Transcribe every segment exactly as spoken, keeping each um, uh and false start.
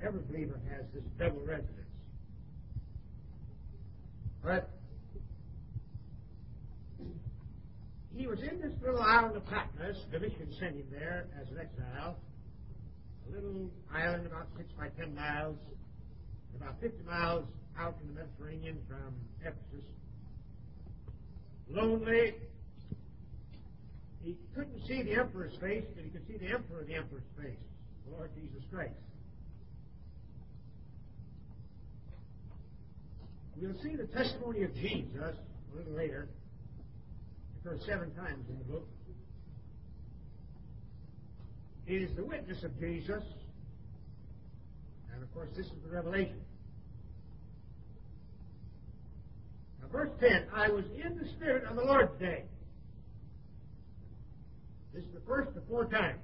every believer has this double residence. But he was in this little island of Patmos. Domitian sent him there as an exile. A little island about six by ten miles, about fifty miles out in the Mediterranean from Ephesus. Lonely. He couldn't see the emperor's face, but he could see the emperor of the emperor's face, the Lord Jesus Christ. We'll see the testimony of Jesus a little later. It occurs seven times in the book. It is the witness of Jesus, and of course this is the revelation. Now, verse ten, I was in the Spirit on the Lord's day. This is the first of four times.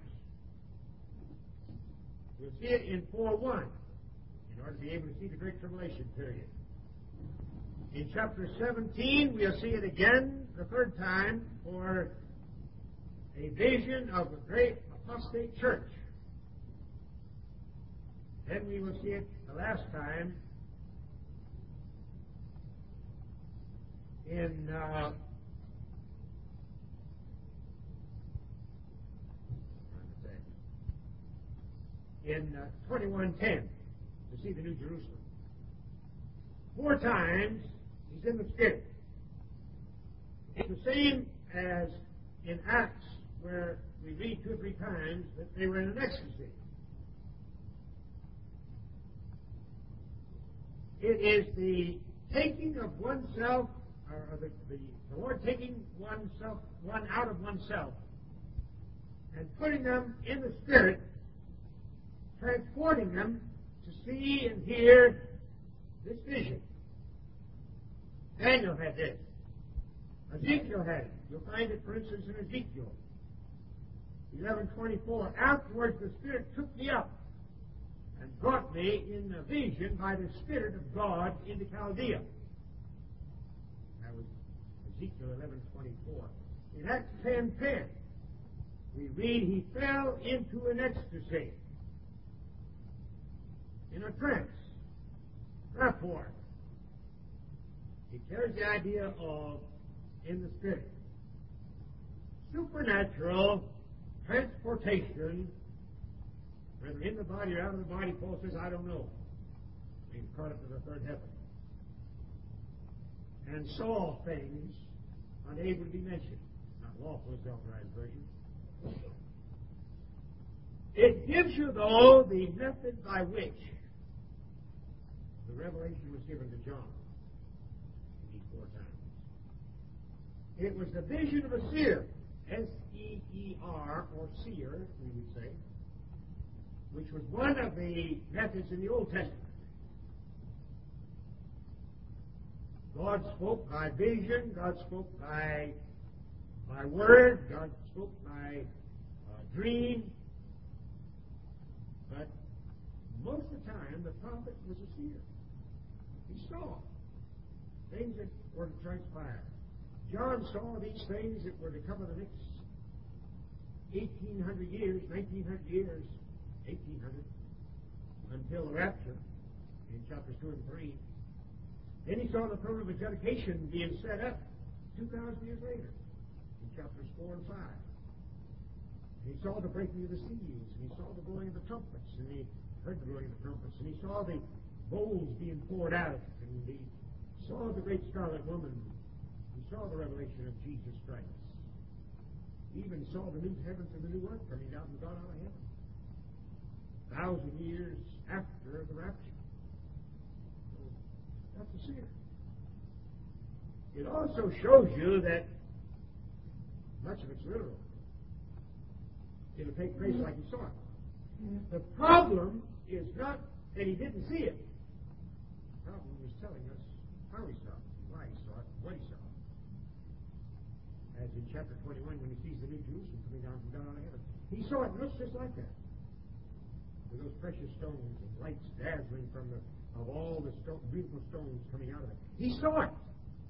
We'll see it in four one in order to be able to see the Great Tribulation period. In chapter seventeen, we'll see it again the third time for a vision of a great apostate church. Then we will see it the last time in uh, in uh, twenty-one ten to see the New Jerusalem. Four times he's in the Spirit. It's the same as in Acts, where we read two or three times that they were in an ecstasy. It is the taking of oneself, or the, the, the Lord taking oneself, one out of oneself, and putting them in the Spirit, transporting them to see and hear this vision. Daniel had this. Ezekiel had it. You'll find it, for instance, in Ezekiel eleven twenty-four. Afterwards, the Spirit took me up and brought me in a vision by the Spirit of God into Chaldea. That was Ezekiel eleven twenty-four. In Acts ten ten, we read he fell into an ecstasy, in a trance, rapport. He carries the idea of in the Spirit. Supernatural transportation, whether in the body or out of the body, Paul says, I don't know. He's caught up to the third heaven. And saw things unable to be mentioned. Not lawful is the authorized version. It gives you, though, the method by which the revelation was given to John in these four times. It was the vision of a seer, S E E R, or seer, we would say, which was one of the methods in the Old Testament. God spoke by vision, God spoke by, by word, God spoke by uh, dream, but most of the time the prophet was a seer. He saw things that were to transpire. John saw these things that were to cover the next eighteen hundred years, nineteen hundred years, eighteen hundred, until the rapture in chapters two and three. Then he saw the throne of adjudication being set up two thousand years later in chapters four and five. And he saw the breaking of the seals, and he saw the blowing of the trumpets, and he heard the blowing of the trumpets, and he saw the bowls being poured out, and he saw the great scarlet woman. He saw the revelation of Jesus Christ. He even saw the new heavens and the new earth coming down from God out of heaven. A thousand years after the rapture. So that's a seer. It also shows you that much of it's literal. It'll take place like he saw it. The problem is not that he didn't see it. The problem is telling us how he saw it, why he saw it, what he saw. As in chapter twenty-one, when he sees the New Jerusalem coming down from God out of heaven. He saw it, looks just like that. With those precious stones and lights dazzling from the, of all the stone, beautiful stones coming out of it. He saw it.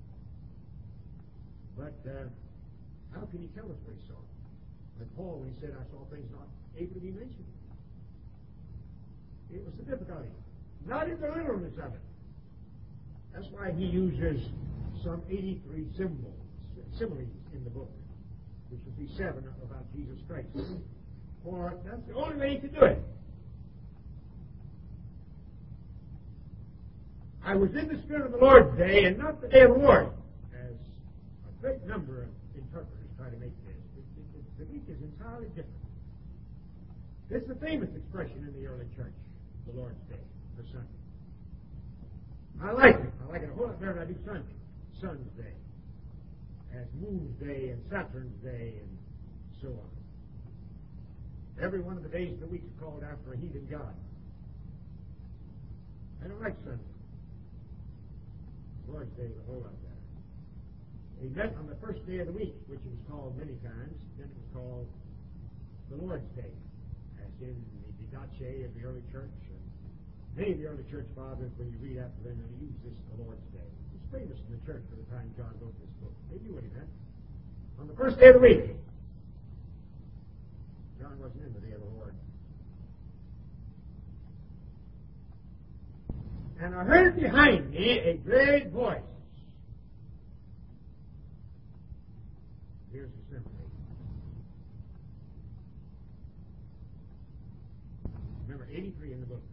But uh, how can he tell us what he saw? Like Paul, when he said, I saw things not able to be mentioned. It was the difficulty. Not in the literalness of it. That's why he uses some eighty-three symbols, similes in the book, which would be seven about Jesus Christ. For that's the only way he could do it. I was in the Spirit of the Lord's day, and not the day of the Lord, as a great number of interpreters try to make this. It, it, it, the Greek is entirely different. This is a famous expression in the early church, the Lord's Day, for Sunday. I like it. I like it a whole lot better than I do Sunday, Sun's Day, as Moon's Day and Saturn's Day and so on. Every one of the days of the week is called after a heathen god. I don't like Sunday. The Lord's Day is a whole lot better. He met on the first day of the week, which it was called many times. Then it was called the Lord's Day, as in the Didache of the early church. And many of the early church fathers, when you read after them, they use this the Lord's Day. It's famous in the church for the time John wrote this book. They knew what he meant. On the first day of the week. John wasn't in the day of the Lord. And I heard behind me a great voice. Here's the symphony. Remember, eighty-three in the book.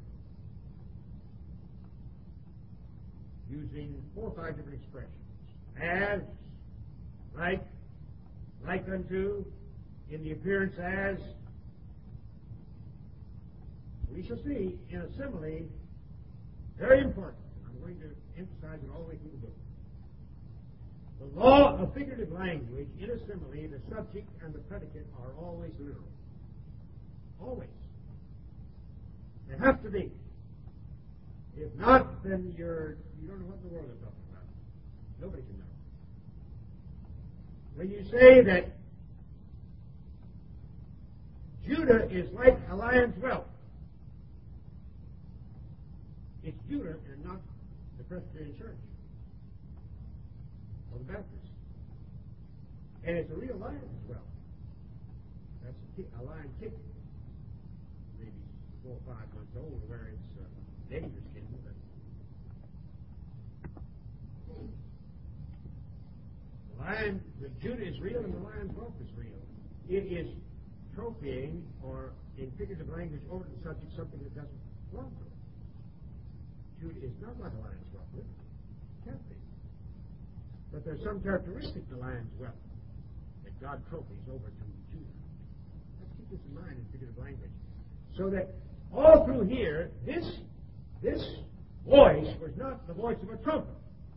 Using four or five different expressions. As, like, like unto, in the appearance as. We shall see in a simile, very important. I'm going to emphasize it all the way through the book. The law of figurative language, in a simile, the subject and the predicate are always literal. Always. They have to be. If not, then you're, you don't know what in the world they're talking about. Nobody can know. When you say that Judah is like a lion's whelp, it's Judah and not the Presbyterian Church or the Baptist. And it's a real lion as well. That's a, kick, a lion kick, maybe four or five months old, where it's uh, dangerous kitten. But the lion, the Judah is real and the lion's whelp is real. It is trophying, or in figurative language, over the subject something that doesn't belong to it. Judah is not like a lion's whelp. It can't be. But there's some characteristic to lion's whelp that God trophies over to Judah. Let's keep this in mind in figurative language. So that all through here, this, this voice was not the voice of a trumpet,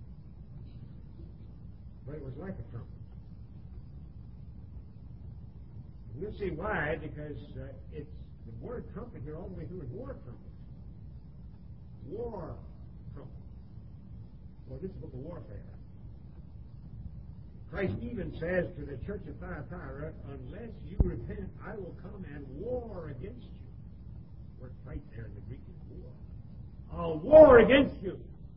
but it was like a trumpet. We'll see why, because uh, it's the word trumpet here all the way through is war trumpet. War trumpet. Well, this is a book of warfare. Christ even says to the church of Thyatira, unless you repent, I will come and war against you. The word fight there in the Greek is war. I'll war against you.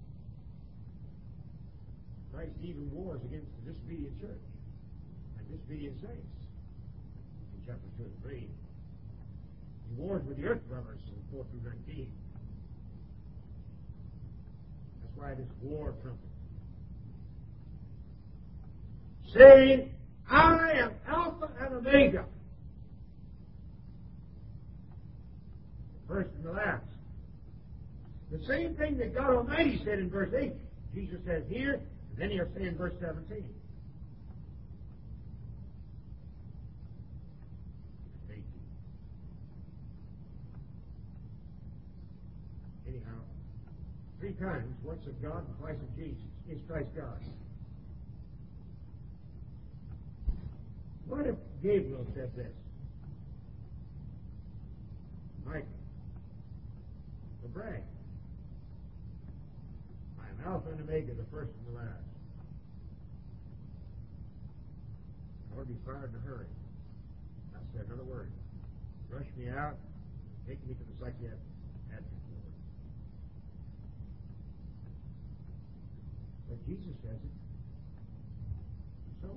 Christ even wars against the disobedient church and disobedient saints. In chapter two and three. He wars with the earth dwellers in four through nineteen. That's why this war trumpet. Saying, I am Alpha and Omega. The first and the last. The same thing that God Almighty said in verse eight. Jesus says here, and then he'll say in verse seventeen. Anyhow, three times, once of God and twice of Jesus. Is Christ God? What if Gabriel said this? Michael, the brag. I am Alpha and Omega, the first and the last. I would be fired in a hurry. I said another word. Rush me out, take me to the psychiatric ward. But Jesus says it. So,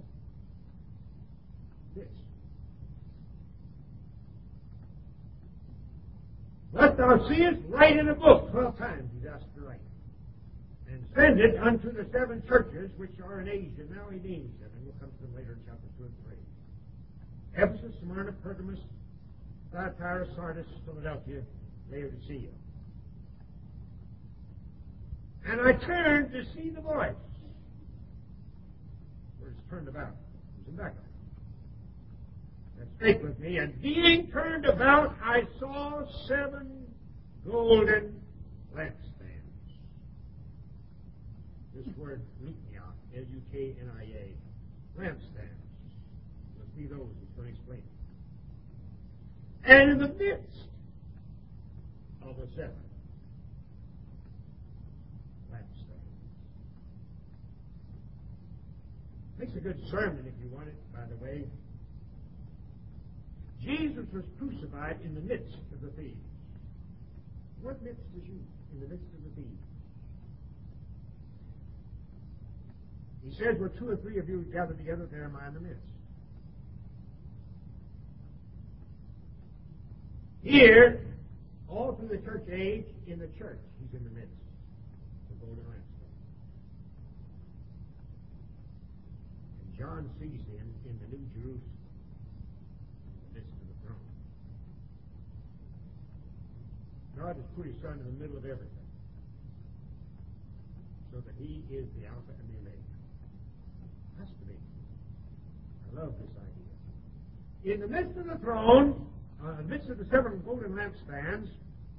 this. But what thou seest, write in a book. Twelve times he's asked to write. And send it unto the seven churches which are in Asia. Now he names them, and we'll come to them later in chapter two and three. Ephesus, Smyrna, Pergamos, Thyatira, Sardis, Philadelphia, Laodicea. And I turned to see the voice. Where it's turned about. It was in backup. That spake with me, and being turned about, I saw seven golden lampstands. This word, luknia, L U K N I A, lampstands. Must be those he's going to explain. And in the midst of the seven lampstands. Makes a good sermon if you want it, by the way. Jesus was crucified in the midst of the thieves. What midst is you? In the midst of the thieves. He says, where two or three of you gather together, there am I in the midst. Here, all through the church age, in the church, he's in the midst. The golden lampstand. And John sees him in the New Jerusalem. God has put his Son in the middle of everything, so that he is the Alpha and the Omega. Has to be. I love this idea. In the midst of the throne, uh, in the midst of the seven golden lampstands,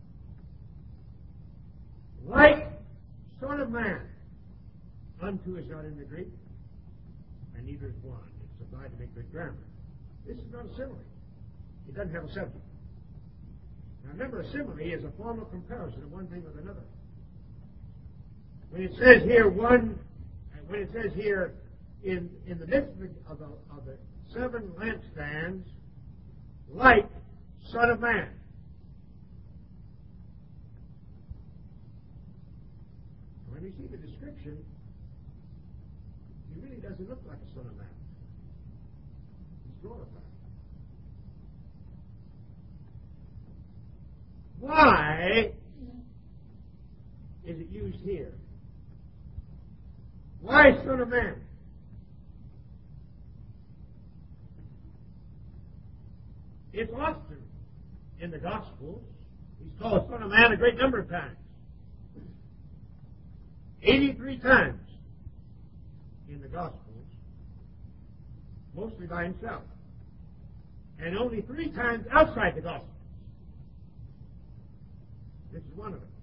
like Son of Man, unto is not in the Greek, and neither is one. It's applied to make good grammar. This is not a simile. It doesn't have a subject. Now remember, a simile is a form of comparison of one thing with another. When it says here one, when it says here in in the midst of the, of the, of the seven lampstands, like Son of Man. When we see the description, he really doesn't look like a Son of Man. He's glorified. Why is it used here? Why Son of Man? It's often in the Gospels. He's called Son of Man a great number of times. eighty-three times in the Gospels, mostly by himself. And only three times outside the Gospels. This is one of them.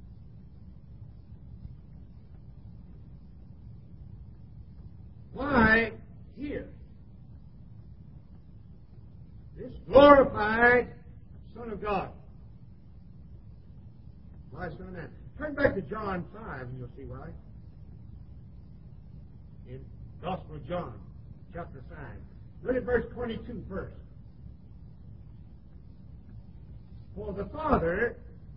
Why here? This glorified Son of God. Why Son of Man? Turn back to John five and you'll see why. In Gospel of John, chapter five. Look at verse twenty-two first. For the Father,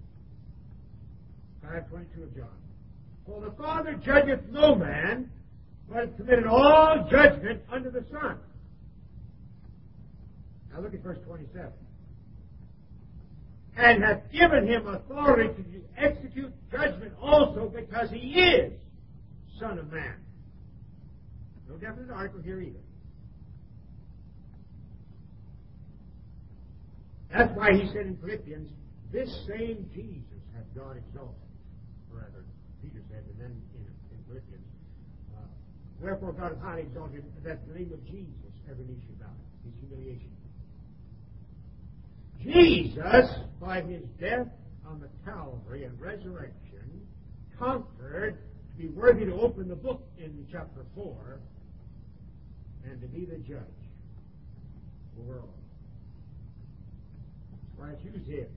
five twenty-two of John. For the Father judgeth no man, but hath committed all judgment unto the Son. Now look at verse twenty-seven. And hath given him authority to execute judgment also because he is Son of Man. No definite article here either. That's why he said in Philippians, this same Jesus hath God exalted. Or rather, Peter said, and then in, in Philippians, uh, wherefore God hath highly exalted that the name of Jesus every knee should bow. His humiliation. Jesus, by his death on the Calvary and resurrection, conquered to be worthy to open the book in chapter four and to be the judge over all. That's why it's used here.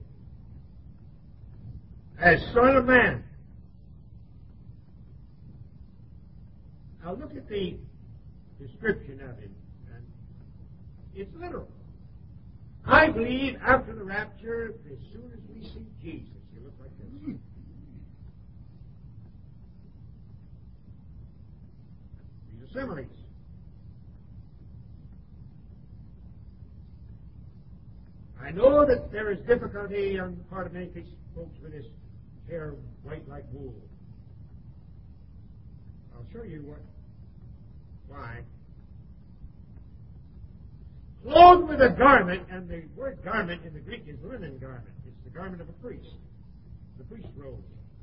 As Son of Man. Now look at the description of him. And it's literal. I believe after the rapture, as soon as we see Jesus, he'll look like this. These are similes. I know that there is difficulty on the part of many folks with this hair white like wool. I'll show you what, why. Clothed with a garment, and the word garment in the Greek is linen garment. It's the garment of a priest, the priest's robe.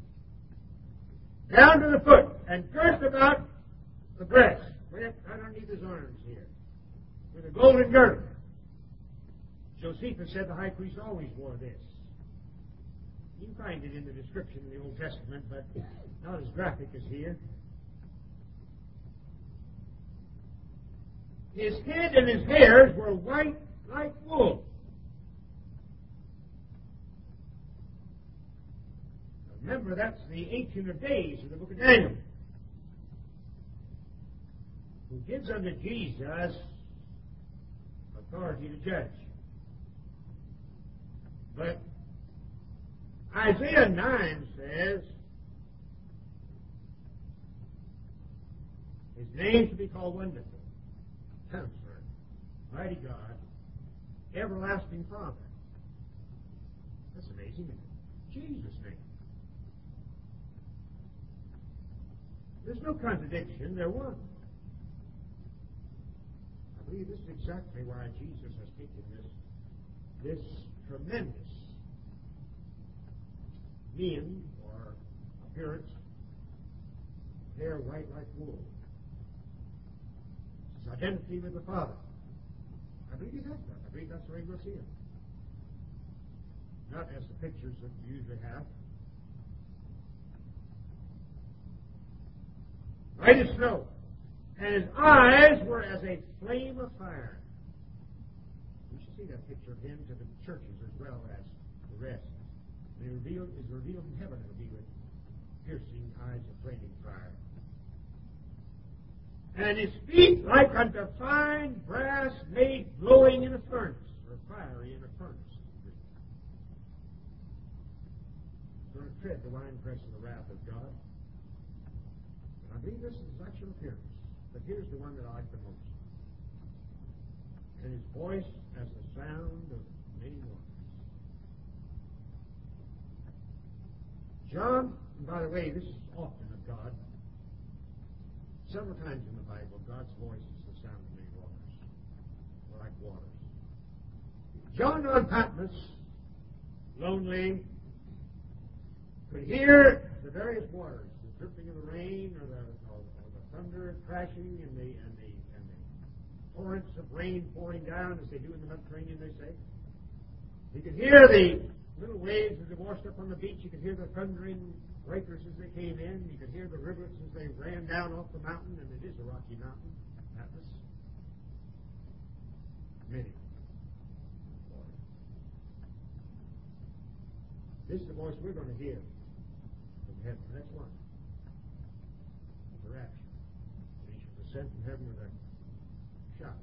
Down to the foot, and girt about the breast, right underneath his arms here, with a golden girdle. Josephus said the high priest always wore this. You can find it in the description in the Old Testament, but not as graphic as here. His head and his hairs were white like wool. Remember, that's the Ancient of Days of the book of Daniel, who gives unto Jesus authority to judge. But Isaiah nine says his name should be called Wonderful, Counselor, Mighty God, Everlasting Father. That's amazing, isn't it? Jesus' name. There's no contradiction, they're one. I believe this is exactly why Jesus has taken this, this tremendous mien or appearance, hair white like wool. His identity with the Father. I believe he has that. I believe that's the way we'll see him. Not as the pictures that we usually have. White as snow. And his eyes were as a flame of fire. We should see that picture of him to the churches as well as the rest. When he revealed, is revealed in heaven, it'll be with piercing eyes of flaming fire. And his feet like unto fine brass made glowing in a furnace, or fiery in a furnace. He's going to tread the winepress of the wrath of God. I believe this is his actual appearance. But here's the one that I like the most. And his voice as the sound of many waters. John, and by the way, this is often of God. Several times in the Bible, God's voice is the sound of many waters. Or like waters. John on Patmos, lonely, could hear the various waters, the dripping of the rain, or the, or, or the thunder crashing, and the, and, the, and the torrents of rain pouring down, as they do in the Mediterranean, they say. You could hear the little waves as they washed up on the beach. You could hear the thundering breakers as they came in. You could hear the rivulets as they ran down off the mountain, and it is a rocky mountain, Patmos. Many. This is the voice we're going to hear from heaven. The next one. The rapture. He shall descend from heaven with a shout.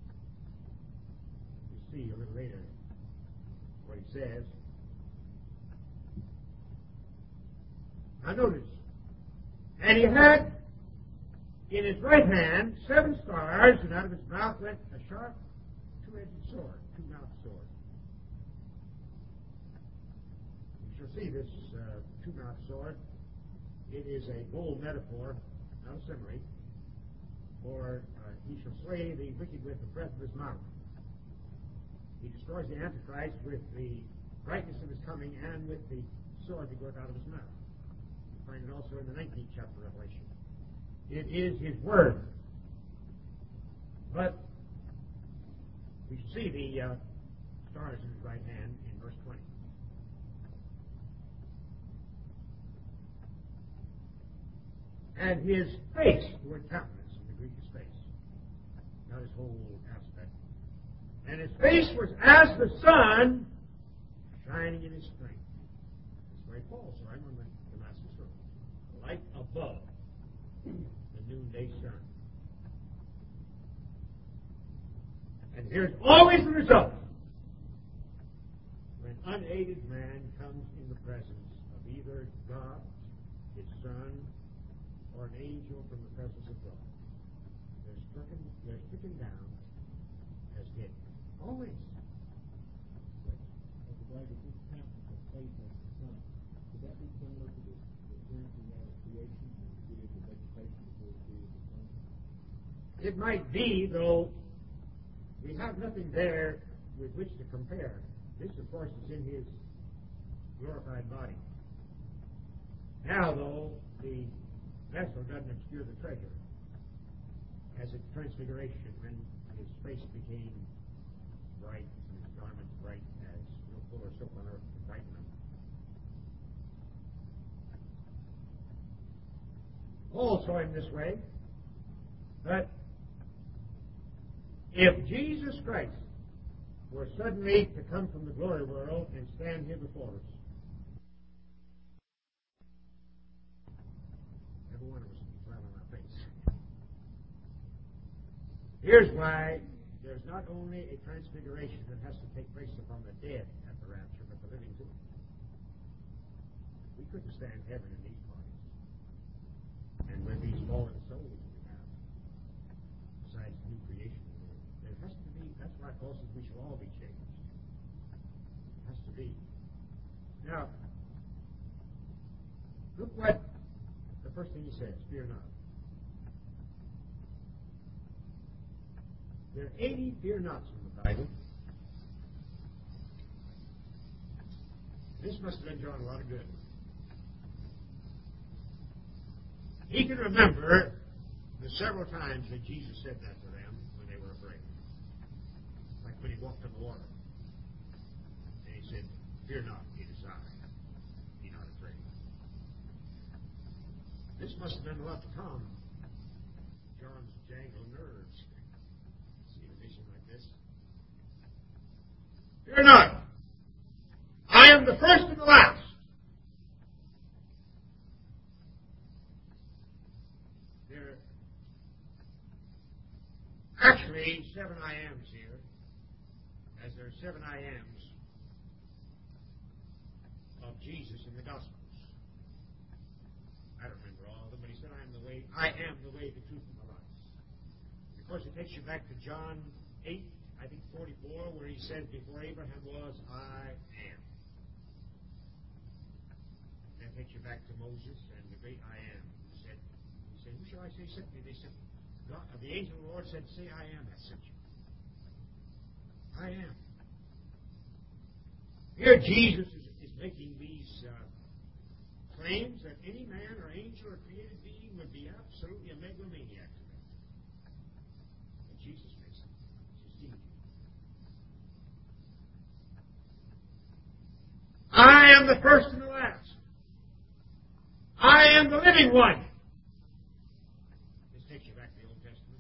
You see a little later what he says. Now notice. And he had in his right hand seven stars, and out of his mouth went a sharp two-edged sword, two-mouthed sword. You shall see this uh, two-mouthed sword. It is a bold metaphor, not a simile, for uh, he shall slay the wicked with the breath of his mouth. He destroys the Antichrist with the brightness of his coming and with the sword that goeth out of his mouth. You find it also in the nineteenth chapter of Revelation. It is his word. But we should see the uh, stars in his right hand in verse twenty. And his face, the word countenance in the Greek is face, not his whole aspect. And his face was as the sun shining in his strength. That's where Paul saw him on the Damascus road. Light above the noonday sun. And here's always the result. When unaided man comes in the presence of either God, his Son, or an angel from the presence of God, they're stricken, they're stricken down as dead. Always. But right, if this passage of faith has the Son, would that be similar to the, the appearance we had of creation when we created the vegetation before we created the sun? It might be, though we have nothing there with which to compare. This, of course, is in his glorified body. Now, though, the vessel doesn't obscure the treasure, as its transfiguration when his face became bright and his garments bright as no fuller silk on earth could brighten them. Paul saw him this way, but if Jesus Christ were suddenly to come from the glory world and stand here before us, every one of us would be flat on our face. Here's why there's not only a transfiguration that has to take place upon the dead at the rapture, but the living too. We couldn't stand heaven in these bodies. And with these fallen souls we have, besides the new creation, there has to be, that's why Paul says we shall all be changed. It has to be. Now, look what the first thing he says, fear not. There are eighty fear nots in the Bible. This must have done John a lot of good. He can remember the several times that Jesus said that to them when they were afraid. Like when he walked on the water. And he said, fear not, it is I. Be not afraid. This must have done a lot to calm John's jangled nerves. See a vision like this? Fear not. I am the first and the last. There are actually seven I ams here, as there are seven I ams of Jesus in the Gospels. I don't remember all of them, but he said, I am the way, I am the way, the truth, and the life. Of course, it takes you back to John eight, I think forty-four, where he said, before Abraham was, I am. And that takes you back to Moses and the great I am. He said, he said, who shall I say sent me? They said, God, the angel of the Lord said, say I am that sent you. I am. Here Jesus is, is making these uh, claims that any man or angel or created being would be absolutely a megalomaniac to them. But Jesus makes it. It's his deity. I am the first and the last. I am the living one. This takes you back to the Old Testament.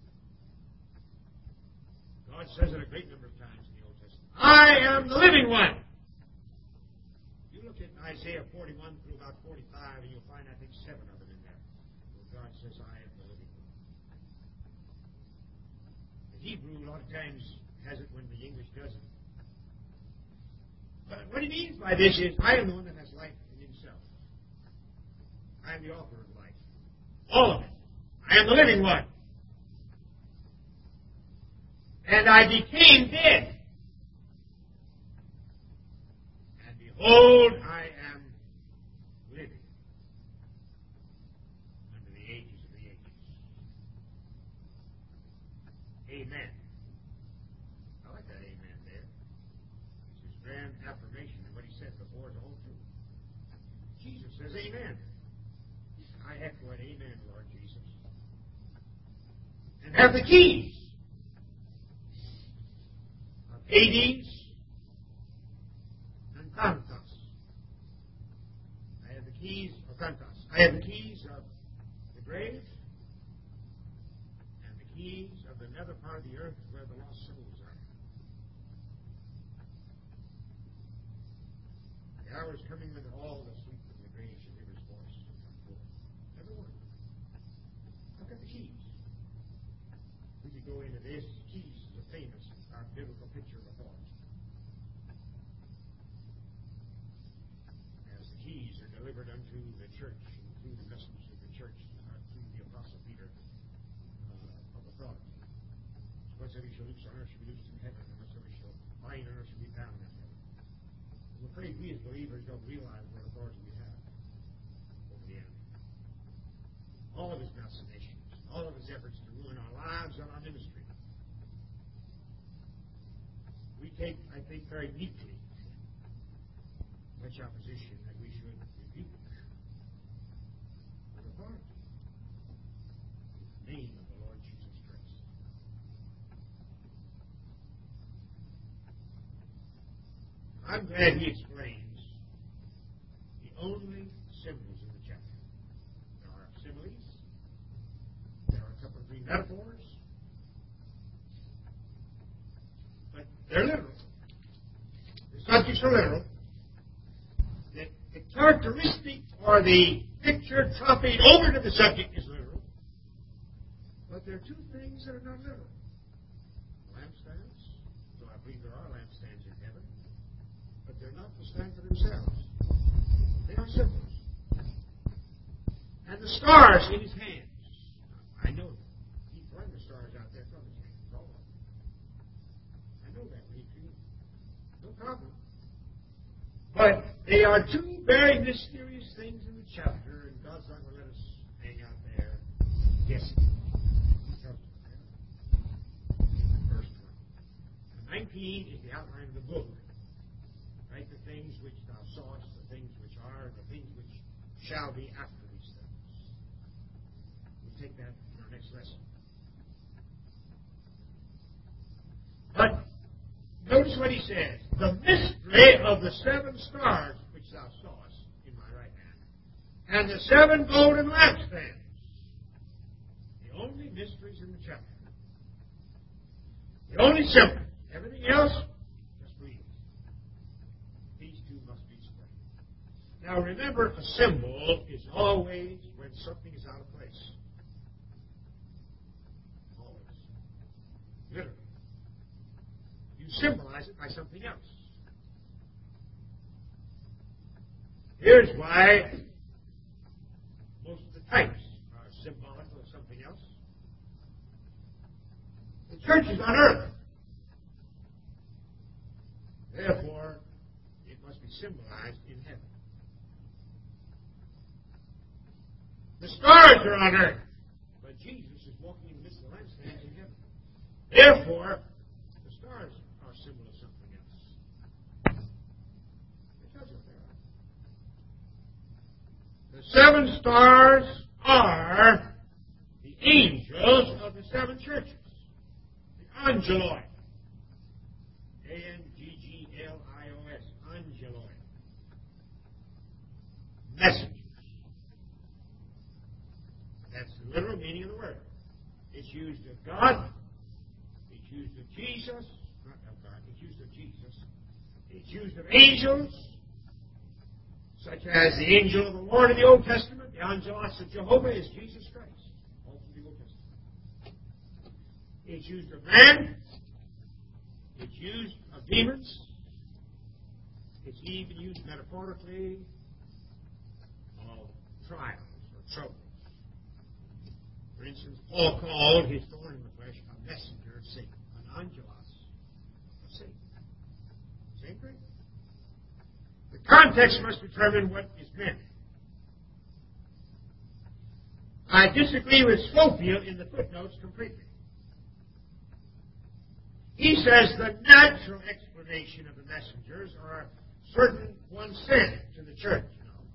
God says it a great number of times in the Old Testament. I am the living one. You look at Isaiah forty-one through about forty-five, and you'll find, I think, seven of them in there, where God says, I am the living one. The Hebrew, a lot of times, has it when the English doesn't. But what he means by this is, I am the one that has life in himself. I am the author of life. All of it. I am the living one. And I became dead. And behold, I am living unto the ages of the ages. Amen. I like that amen there. It's his grand affirmation of what he said before is all true. Jesus says amen. I echo an amen, Lord Jesus. And have the keys of Hades and Thanatos. I have the keys of Thanatos. I have the keys of the grave and the keys of the nether part of the earth where the lost souls are. The hour is coming when all the sleep in the grave shall hear his voice and come forth. Every one. Look at the keys. We could go into this. Keys is a famous uh, biblical picture of a horse. As the keys are delivered unto the church and through the message of the church, uh, through the Apostle Peter uh, of authority. Whatsoever you shall loose on earth shall be loosed in heaven, and whatsoever you shall bind on earth shall be bound in heaven. I'm afraid we as believers don't realize what authority we have over the enemy. All of his machinations, all of his efforts to ruin our lives and our ministry. We take, I think, very meekly much opposition that we should rebuke with authority. In the name of the Lord Jesus Christ. I'm glad he explains the only symbols in the chapter. There are similes. There are a couple of three metaphors. But they're literal. The subjects are literal. The, the characteristic or the picture copied over to the subject is literal. But there are two things that are not literal. Lampstands. So I believe there are lampstands in heaven. But they're not to stand for themselves. They are symbols. And the stars in his hands. I know that. He flung the stars out there from his hands. All of them. I know that, Dimitri. No problem. But they are two very mysterious things in the chapter, and God's not going to let us hang out there guessing. He tells us there. Verse twenty. nineteen is the outline of the book. Right? The things which thou sawest, the things which are, and the things which shall be after these things. We'll take that in our next lesson. But notice what he says. The mystery of the seven stars which thou sawest in my right hand, and the seven golden lampstands. The only mysteries in the chapter. The only symbol. Everything else, just read it. These two must be explained. Now remember, a symbol is always when something is out of place. Always. Literally. You symbolize it by something else. Here's why most of the types are symbolic of something else. The church is on earth. Therefore, it must be symbolized in heaven. The stars are on earth, but Jesus is walking in the midst of the lampstands in heaven. Therefore, the stars are a symbol of something else. It tells you what they are. The seven stars are the angels of the seven churches. The angeloi. A N G G L I O S. Angeloi. Messengers. That's the literal meaning of the word. It's used of God. It's used of Jesus. Not of God. It's used of Jesus. It's used of angels, such as the angel of the Lord in the Old Testament. The angelos of Jehovah is Jesus Christ. All from the Old Testament. It's used of man. It's used of demons. It's even used metaphorically of trials or troubles. For instance, Paul called his thorn in the flesh a messenger of Satan, an angelos of Satan. Same thing. The context must determine what is meant. I disagree with Scofield in the footnotes completely. He says the natural explanation of the messengers are certain ones sent to the church. You know.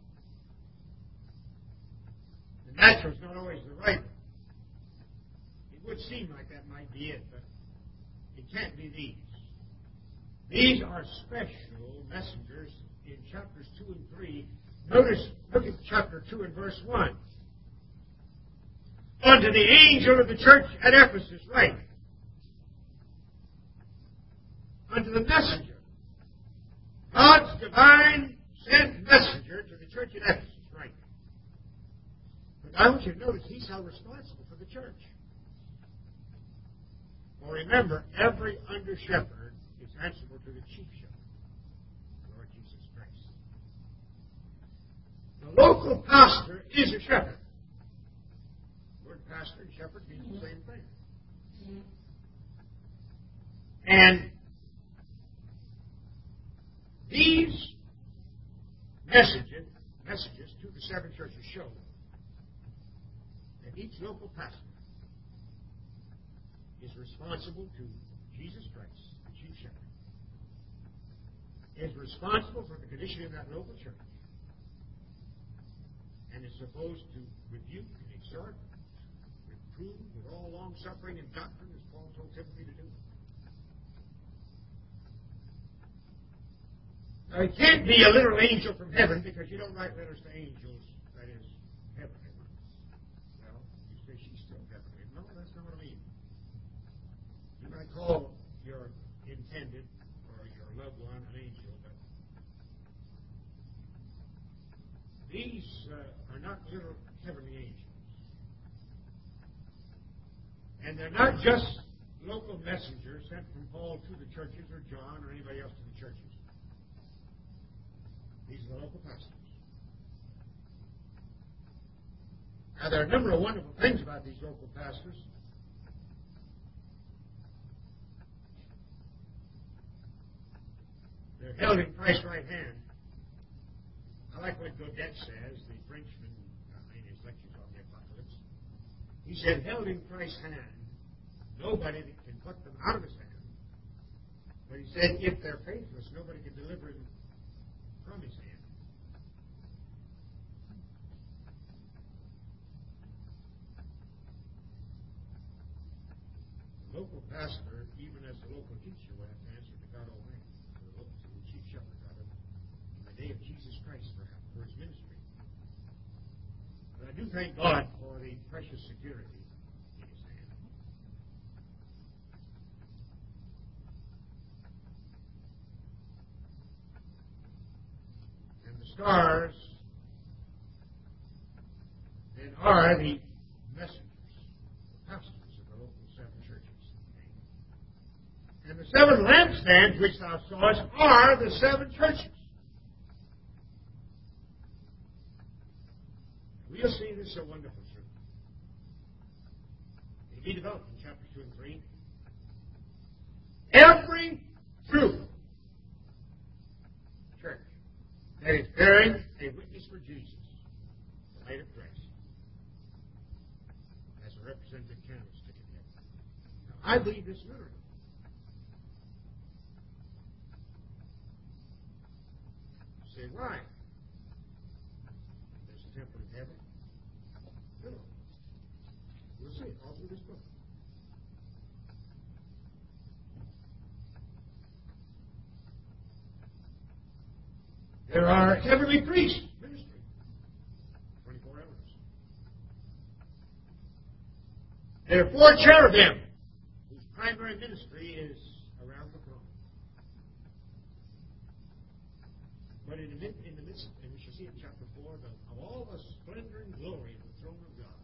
The natural is not always the right one. It would seem like that might be it, but it can't be these. These are special messengers in chapters two and three. Notice, look at chapter two and verse one. Unto the angel of the church at Ephesus, write. Unto the messenger. God's divine sent messenger to the church at Ephesus, right? But I want you to notice he's held responsible for the church. Well, remember, every under shepherd is answerable to the chief shepherd, the Lord Jesus Christ. The local pastor is a shepherd. The word pastor and shepherd means the same thing. And these messages, messages to the seven churches show that each local pastor is responsible to Jesus Christ, the chief shepherd, is responsible for the condition of that local church, and is supposed to rebuke and exhort, reprove with all long suffering and doctrine, as Paul told Timothy to do. Now, it can't be a literal angel from heaven, because you don't write letters to angels, that is, heavenly ones. Well, you say she's still heavenly. No, that's not what I mean. You might call your intended or your loved one an angel, but these uh, are not literal heavenly angels. And they're not just local messengers sent from Paul to the churches or John or anybody else to the churches. These are the local pastors. Now, there are a number of wonderful things about these local pastors. They're held in Christ's right hand. I like what Godet says, the Frenchman, uh, in his lectures on the Apocalypse. He said, held in Christ's hand, nobody can put them out of his hand. But he said, if they're faithless, nobody can deliver them from his hand. The local pastor, even as the local teacher, will have to answer to God Almighty, to the, local, to the chief shepherd, rather, in the day of Jesus Christ for, for his ministry. But I do thank God for the precious security in his hand. And the stars then are the messengers, the pastors of the local seven churches. And the seven lampstands which thou sawest are the seven churches. We'll see this so wonderful soon. It'll be developed in chapters two and three. Every true church that is bearing a witness for Jesus, the light of Christ, as a representative candlestick in heaven. Now, I believe this literally. You say, why? There's a temple in heaven. No. We'll see it all through this book. There are heavenly priests ministering. twenty-four elders. There are four cherubim whose primary ministry is around the throne. But in the, mid, in the midst, and we shall see in chapter four, the, of all the splendor and glory of the throne of God,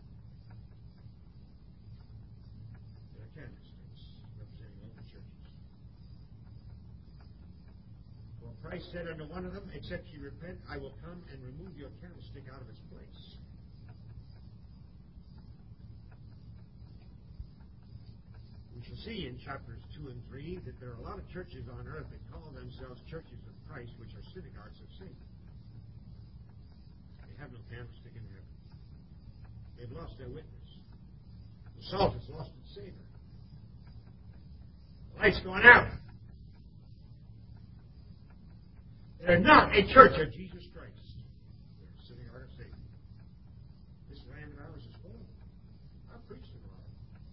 there are candlesticks representing local churches. For Christ said unto one of them, except ye repent, I will come and remove your candlestick out of its place. We shall see in chapters two and three that there are a lot of churches on earth that call themselves churches of Christ, which are synagogues of Satan. They have no candlestick in heaven. They've lost their witness. The salt has lost its savor. The light's going out. They're not a church of Jesus Christ. They're a synagogue of Satan. This land of ours is full. I've preached in a lot.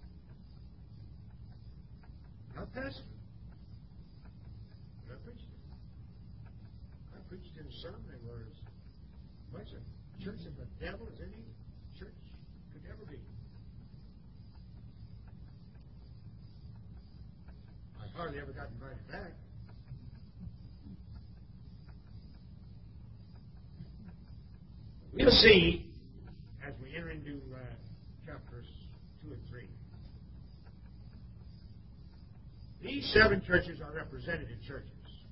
Not pastor. But I preached it. I preached in some that were as much a church of the devil as any church could ever be. I hardly ever got invited back. We'll see as we enter into uh, chapters two and three. These seven churches are representative churches.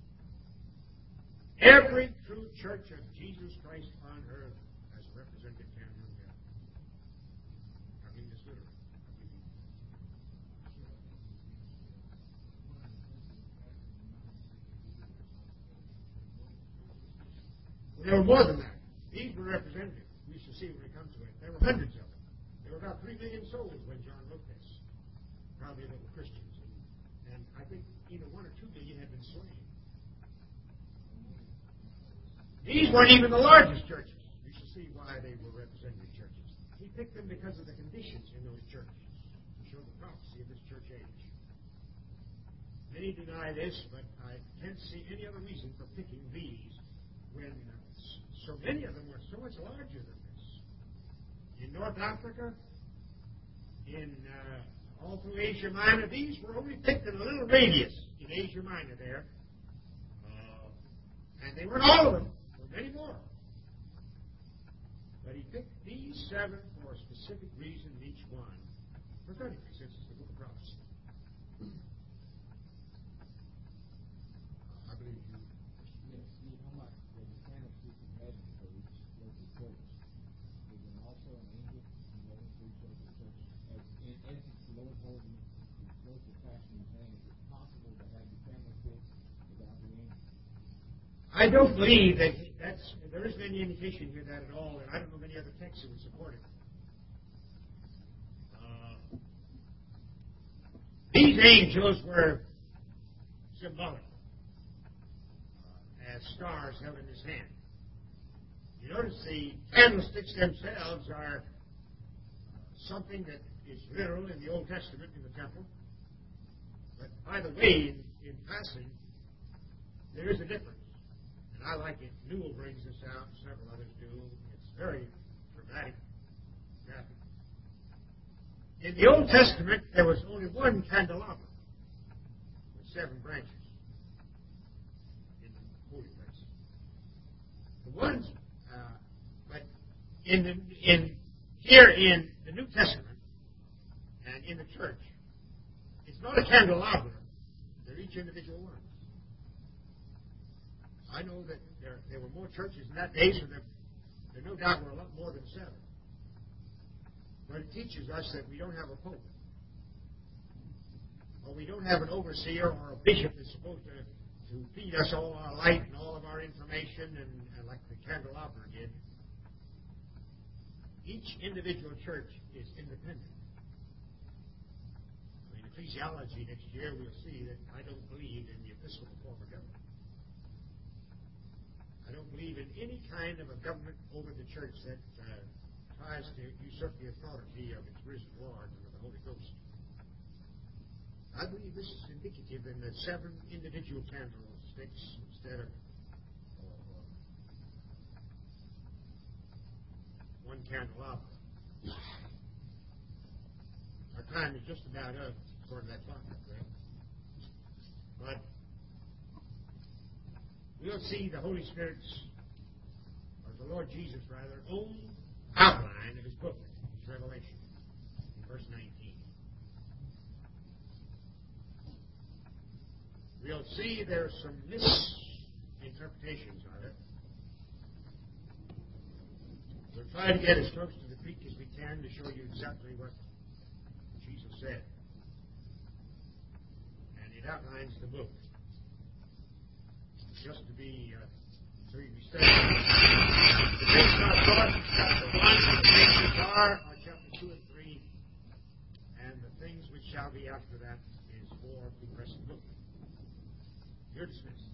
Every true church of Jesus Christ on earth has a representative candle in heaven. I mean this literally. There were more than that. These were representative. We shall see when we come to it. There were hundreds of them. There were about three million souls when John wrote this. Probably that were Christians. And, and I think either one or two million had been slain. These weren't even the largest churches. You shall see why they were representative churches. He picked them because of the conditions in those churches to show the prophecy of this church age. Many deny this, but I can't see any other reason for picking these when uh, so many of them were so much larger than this. In North Africa, in uh, all through Asia Minor, these were only picked in a little radius in Asia Minor there. Uh, and they weren't all of them. There were many more. But he picked these seven for a specific reason, each one prophetically, since it's the book of prophecy. I believe you. Yes, see how much the mechanics we can add for each local church. There's an also an angel in the other three local churches. As in essence, the Lord holding the local passion in his hand. Is it possible to have the family fit without the angel? I don't believe that that's, there isn't any indication here that at all, and I don't know of any other texts that would support it. Uh, these angels were symbolic, uh, as stars held in his hand. You notice the candlesticks themselves are something that is literal in the Old Testament in the temple. But by the way, in, in passing, there is a difference. And I like it. Newell brings this out, several others do. It's very dramatic, graphic. In the Old Testament, there was only one candelabra with seven branches in the holy place. The ones, uh, but in the, in here in the New Testament and in the church, it's not a candelabra. They're each individual ones. I know that there, there were more churches in that day, so there, there no doubt were a lot more than seven. But it teaches us that we don't have a pope, or we don't have an overseer or a bishop that's supposed to, to feed us all our light and all of our information, and, and like the candelabra did. Each individual church is independent. I mean, ecclesiology next year we'll see that I don't believe in the episcopal form of government. I don't believe in any kind of a government over the church that uh, tries to usurp the authority of its risen Lord and of the Holy Ghost. I believe this is indicative in the seven individual candlesticks instead of uh, one candelabra. Our time is just about up, according to that clock up there. But we'll see the Holy Spirit's, or the Lord Jesus, rather, own outline of his book, his Revelation, in verse nineteen. We'll see there's some misinterpretations of it. We'll try to get as close to the Greek as we can to show you exactly what Jesus said. And it outlines the book. Just to be, uh, so you can study. The things are Colossians chapter one, the things which are, are chapter two and three, and the things which shall be after that is for the present book. You're dismissed.